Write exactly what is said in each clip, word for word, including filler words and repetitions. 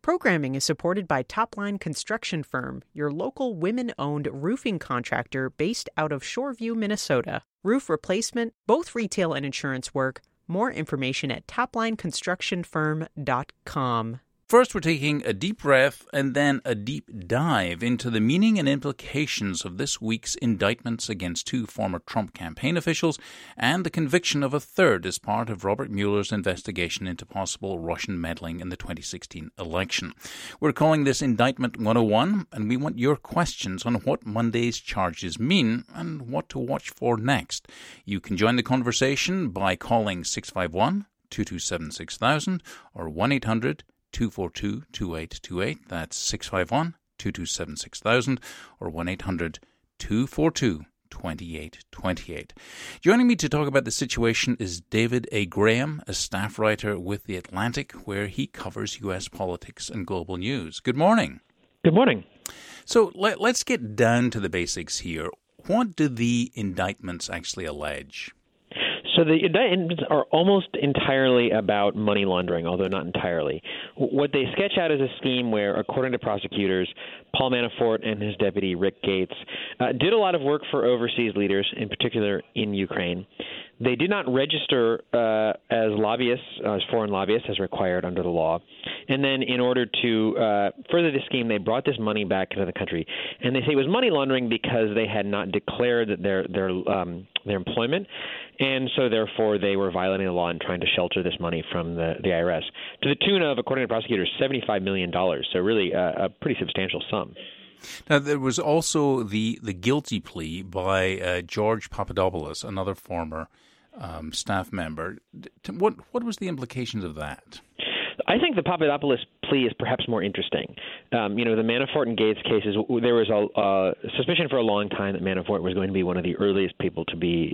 Programming is supported by Topline Construction Firm, your local women-owned roofing contractor based out of Shoreview, Minnesota. Roof replacement, both retail and insurance work. More information at topline construction firm dot com. First, we're taking a deep breath and then a deep dive into the meaning and implications of this week's indictments against two former Trump campaign officials and the conviction of a third as part of Robert Mueller's investigation into possible Russian meddling in the twenty sixteen election. We're calling this Indictment one oh one, and we want your questions on what Monday's charges mean and what to watch for next. You can join the conversation by calling six five one, two two seven, six thousand or one eight hundred, two four two, two eight two eight. That's six five one, two two seven, six thousand or one eight hundred, two four two, two eight two eight. Joining me to talk about the situation is David A. Graham, a staff writer with The Atlantic, where he covers U S politics and global news. Good morning. Good morning. So let, let's get down to the basics here. What do the indictments actually allege? So the indictments are almost entirely about money laundering, although not entirely. What they sketch out is a scheme where, according to prosecutors, Paul Manafort and his deputy, Rick Gates, uh, did a lot of work for overseas leaders, in particular in Ukraine. They did not register uh, as lobbyists, uh, as foreign lobbyists, as required under the law. And then in order to uh, further the scheme, they brought this money back into the country. And they say it was money laundering because they had not declared that their their um, their employment. And so, therefore, they were violating the law and trying to shelter this money from the, the I R S to the tune of, according to prosecutors, seventy-five million dollars. So really a, a pretty substantial sum. Now, there was also the, the guilty plea by uh, George Papadopoulos, another former um, staff member. What what was the implications of that? I think the Papadopoulos plea is perhaps more interesting. Um, you know, the Manafort and Gates cases, there was a uh, suspicion for a long time that Manafort was going to be one of the earliest people to be,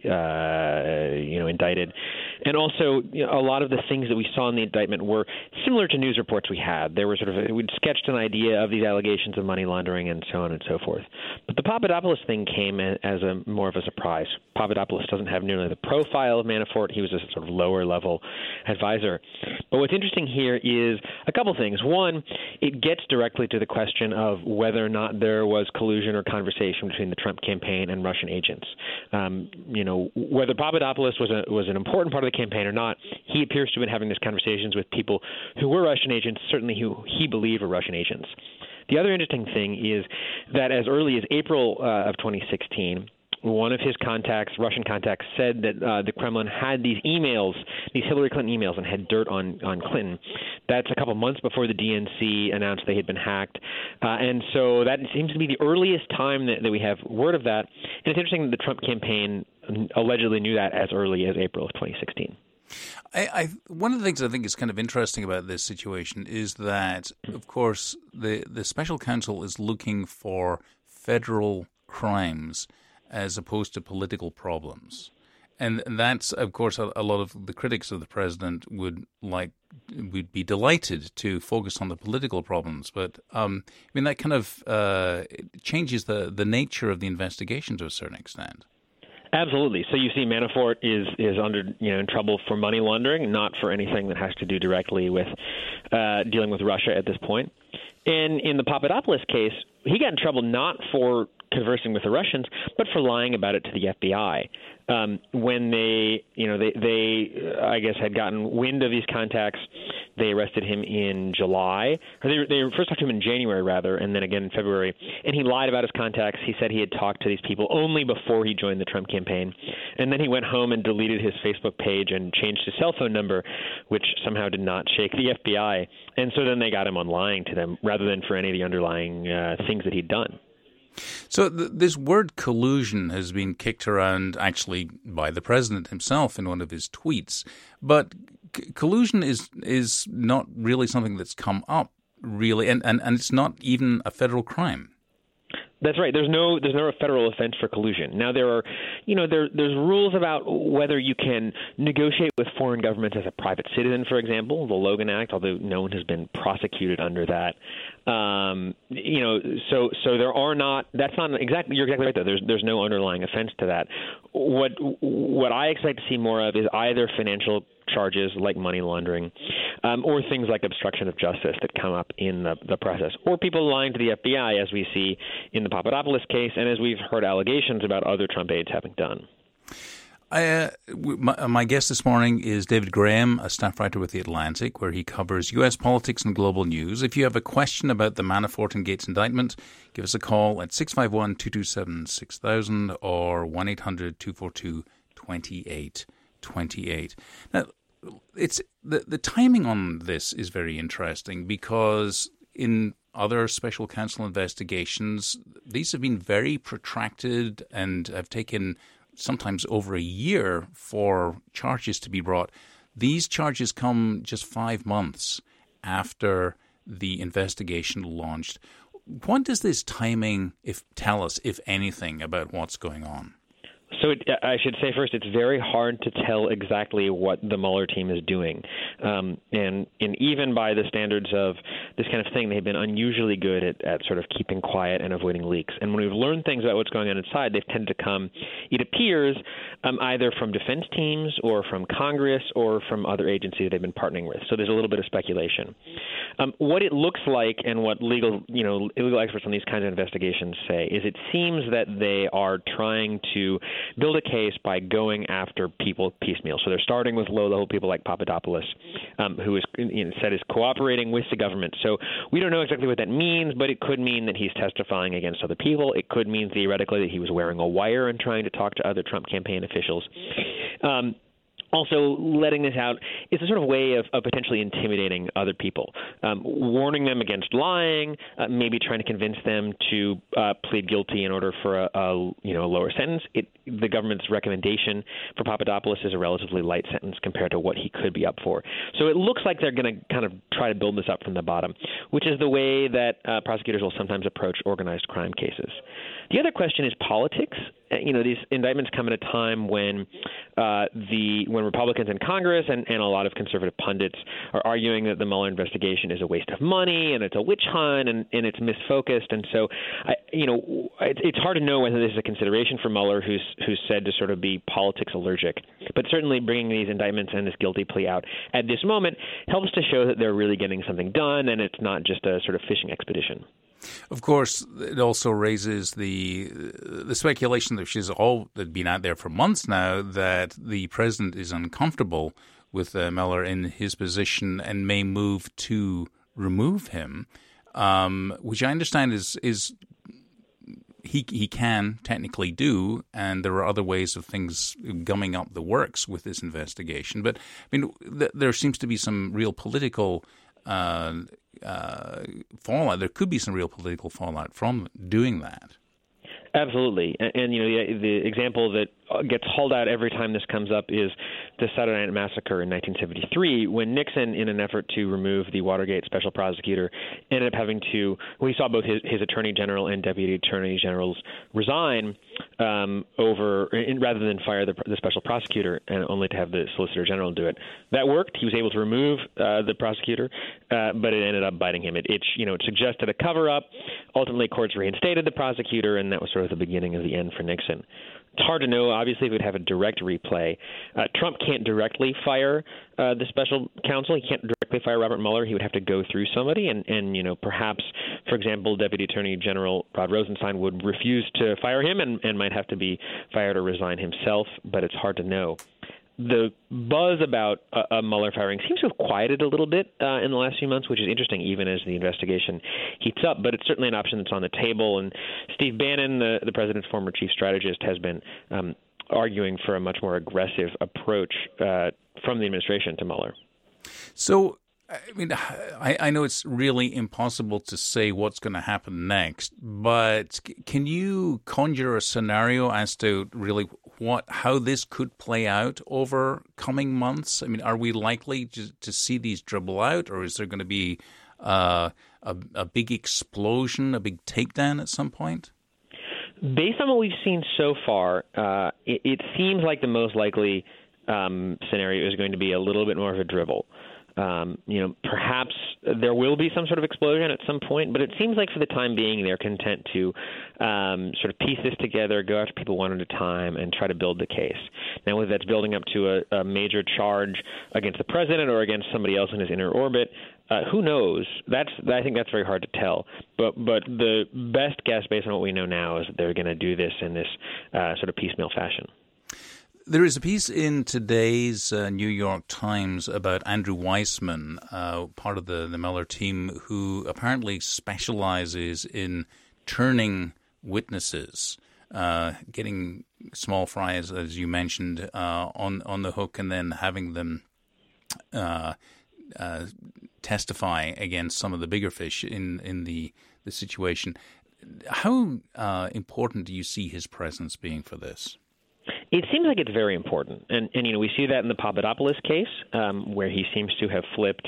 uh, you know, indicted. And also, you know, a lot of the things that we saw in the indictment were similar to news reports we had. There were sort of, we'd sketched an idea of these allegations of money laundering and so on and so forth. But the Papadopoulos thing came as a more of a surprise. Papadopoulos doesn't have nearly the profile of Manafort. He was a sort of lower level advisor. But what's interesting here is a couple things. One, it gets directly to the question of whether or not there was collusion or conversation between the Trump campaign and Russian agents. Um, you know, whether Papadopoulos was a, was an important part of the campaign or not, he appears to have been having these conversations with people who were Russian agents, certainly who he believed were Russian agents. The other interesting thing is that as early as April uh, of twenty sixteen, one of his contacts, Russian contacts, said that uh, the Kremlin had these emails, these Hillary Clinton emails, and had dirt on, on Clinton. That's a couple months before the D N C announced they had been hacked. Uh, and so that seems to be the earliest time that, that we have word of that. And it's interesting that the Trump campaign allegedly knew that as early as April of twenty sixteen. I, I, one of the things I think is kind of interesting about this situation is that, of course, the, the special counsel is looking for federal crimes as opposed to political problems. And that's, of course, a, a lot of the critics of the president would like would be delighted to focus on the political problems. But, um, I mean, that kind of uh, changes the, the nature of the investigation to a certain extent. Absolutely. So you see Manafort is is under, you know, in trouble for money laundering, not for anything that has to do directly with uh, dealing with Russia at this point. And in the Papadopoulos case, he got in trouble not for conversing with the Russians, but for lying about it to the F B I. Um, when they, you know, they, they, uh, I guess, had gotten wind of these contacts, they arrested him in July. Or they, they first talked to him in January, rather, and then again in February. And he lied about his contacts. He said he had talked to these people only before he joined the Trump campaign. And then he went home and deleted his Facebook page and changed his cell phone number, which somehow did not shake the F B I. And so then they got him on lying to them rather than for any of the underlying uh, things that he'd done. So th- this word collusion has been kicked around actually by the president himself in one of his tweets. But c- collusion is is not really something that's come up, really, and, and, and it's not even a federal crime. That's right. There's no there's no federal offense for collusion. Now there are, you know, there there's rules about whether you can negotiate with foreign governments as a private citizen, for example, the Logan Act, although no one has been prosecuted under that. Um, you know, so so there are not. That's not exactly. You're exactly right. Though there's there's no underlying offense to that. What what I expect to see more of is either financial charges like money laundering, um, or things like obstruction of justice that come up in the, the process, or people lying to the F B I, as we see in the Papadopoulos case, and as we've heard allegations about other Trump aides having done. Uh, my, my guest this morning is David Graham, a staff writer with The Atlantic, where he covers U S politics and global news. If you have a question about the Manafort and Gates indictment, give us a call at six five one, two two seven, six thousand or one eight hundred, two four two, two eight two eight. Now, it's the, the timing on this is very interesting because in other special counsel investigations, these have been very protracted and have taken sometimes over a year for charges to be brought. These charges come just five months after the investigation launched. What does this timing if tell us, if anything, about what's going on? So it, I should say first, it's very hard to tell exactly what the Mueller team is doing. Um, and, and even by the standards of this kind of thing, they've been unusually good at, at sort of keeping quiet and avoiding leaks. And when we've learned things about what's going on inside, they've tended to come, it appears, um, either from defense teams or from Congress or from other agencies they've been partnering with. So there's a little bit of speculation. Um, what it looks like and what legal, you know, legal experts on these kinds of investigations say is it seems that they are trying to build a case by going after people piecemeal. So they're starting with low-level people like Papadopoulos, um, who is you know, said is cooperating with the government. So we don't know exactly what that means, but it could mean that he's testifying against other people. It could mean theoretically that he was wearing a wire and trying to talk to other Trump campaign officials. Um, Also, letting this out is a sort of way of, of potentially intimidating other people, um, warning them against lying, uh, maybe trying to convince them to uh, plead guilty in order for a, a you know a lower sentence. It, the government's recommendation for Papadopoulos is a relatively light sentence compared to what he could be up for. So it looks like they're going to kind of try to build this up from the bottom, which is the way that uh, prosecutors will sometimes approach organized crime cases. The other question is politics. You know, these indictments come at a time when uh, the when Republicans in Congress and, and a lot of conservative pundits are arguing that the Mueller investigation is a waste of money and it's a witch hunt and, and it's misfocused. And so, I, you know, it, it's hard to know whether this is a consideration for Mueller, who's who's said to sort of be politics allergic. But certainly bringing these indictments and this guilty plea out at this moment helps to show that they're really getting something done and it's not just a sort of fishing expedition. Of course, it also raises the the speculation, which has all been out there for months now, that the president is uncomfortable with uh, Mueller in his position and may move to remove him, um, which I understand is is he he can technically do, and there are other ways of things gumming up the works with this investigation. But I mean, th- there seems to be some real political Uh, uh, fallout. There could be some real political fallout from doing that. Absolutely. And, and you know, the, the example that gets hauled out every time this comes up is the Saturday Night Massacre in nineteen seventy-three, when Nixon, in an effort to remove the Watergate special prosecutor, ended up having to, well, he saw both his, his attorney general and deputy attorney generals resign um, over, in, rather than fire the, the special prosecutor, and only to have the solicitor general do it. That worked. He was able to remove uh, the prosecutor, uh, but it ended up biting him. It, it, you know, it suggested a cover-up. Ultimately, courts reinstated the prosecutor, and that was sort of the beginning of the end for Nixon. It's hard to know. Obviously, if it would have a direct replay. Uh, Trump can't directly fire uh, the special counsel. He can't directly fire Robert Mueller. He would have to go through somebody. And, and, you know, perhaps, for example, Deputy Attorney General Rod Rosenstein would refuse to fire him and, and might have to be fired or resign himself. But it's hard to know. The buzz about a, a Mueller firing seems to have quieted a little bit uh, in the last few months, which is interesting even as the investigation heats up. But it's certainly an option that's on the table. And Steve Bannon, the, the president's former chief strategist, has been um, arguing for a much more aggressive approach uh, from the administration to Mueller. So, I mean, I, I know it's really impossible to say what's going to happen next, but can you conjure a scenario as to really what how this could play out over coming months? I mean, are we likely to, to see these dribble out, or is there going to be uh, a, a big explosion, a big takedown at some point? Based on what we've seen so far, uh, it, it seems like the most likely um, scenario is going to be a little bit more of a dribble. Um, you know, perhaps there will be some sort of explosion at some point, but it seems like for the time being they're content to um, sort of piece this together, go after people one at a time, and try to build the case. Now, whether that's building up to a, a major charge against the president or against somebody else in his inner orbit, uh, who knows? That's I think that's very hard to tell. But but the best guess, based on what we know now, is that they're going to do this in this uh, sort of piecemeal fashion. There is a piece in today's uh, New York Times about Andrew Weissman, uh, part of the, the Mueller team, who apparently specializes in turning witnesses, uh, getting small fries, as you mentioned, uh, on, on the hook and then having them uh, uh, testify against some of the bigger fish in, in the, the situation. How uh, important do you see his presence being for this? It seems like it's very important, and, and you know we see that in the Papadopoulos case, um, where he seems to have flipped,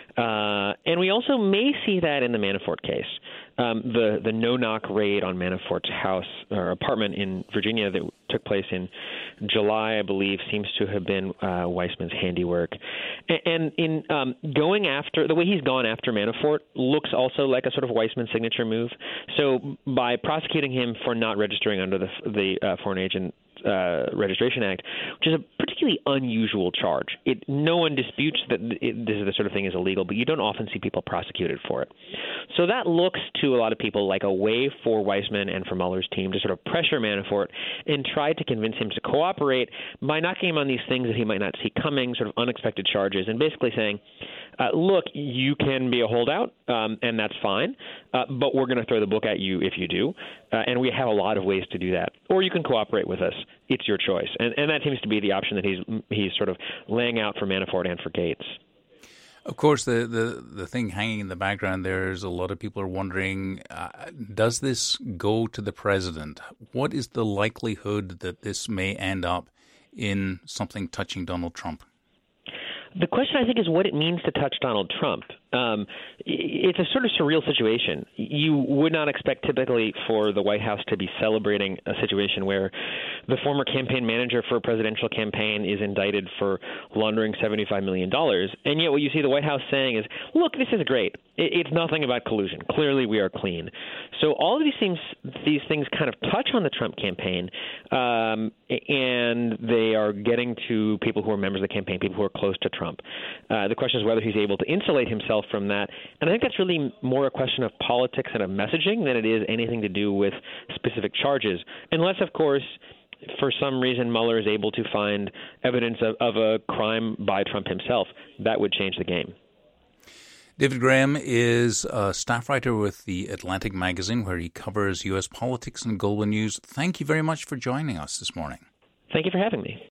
uh, and we also may see that in the Manafort case. Um, the the no-knock raid on Manafort's house or apartment in Virginia that took place in July, I believe, seems to have been uh, Weissman's handiwork. And, and in um, going after the way he's gone after Manafort looks also like a sort of Weissman signature move. So by prosecuting him for not registering under the the uh, Foreign Agent Uh, Registration Act, which is a particularly unusual charge. It, no one disputes that it, this is the sort of thing is illegal, but you don't often see people prosecuted for it. So that looks to a lot of people like a way for Weissman and for Mueller's team to sort of pressure Manafort and try to convince him to cooperate by knocking him on these things that he might not see coming, sort of unexpected charges, and basically saying, uh, look, you can be a holdout, um, and that's fine, uh, but we're going to throw the book at you if you do, uh, and we have a lot of ways to do that. Or you can cooperate with us. It's your choice. And, and that seems to be the option that he's he's sort of laying out for Manafort and for Gates. Of course, the, the, the thing hanging in the background there is a lot of people are wondering, uh, does this go to the president? What is the likelihood that this may end up in something touching Donald Trump? The question, I think, is what it means to touch Donald Trump. Um, it's a sort of surreal situation. You would not expect typically for the White House to be celebrating a situation where the former campaign manager for a presidential campaign is indicted for laundering seventy-five million dollars. And yet what you see the White House saying is, look, this is great. It's nothing about collusion. Clearly we are clean. So all of these things, these things kind of touch on the Trump campaign, um, and they are getting to people who are members of the campaign, people who are close to Trump. Uh, the question is whether he's able to insulate himself from that. And I think that's really more a question of politics and of messaging than it is anything to do with specific charges. Unless, of course, for some reason Mueller is able to find evidence of, of a crime by Trump himself. That would change the game. David Graham is a staff writer with the Atlantic magazine, where he covers U S politics and global news. Thank you very much for joining us this morning. Thank you for having me.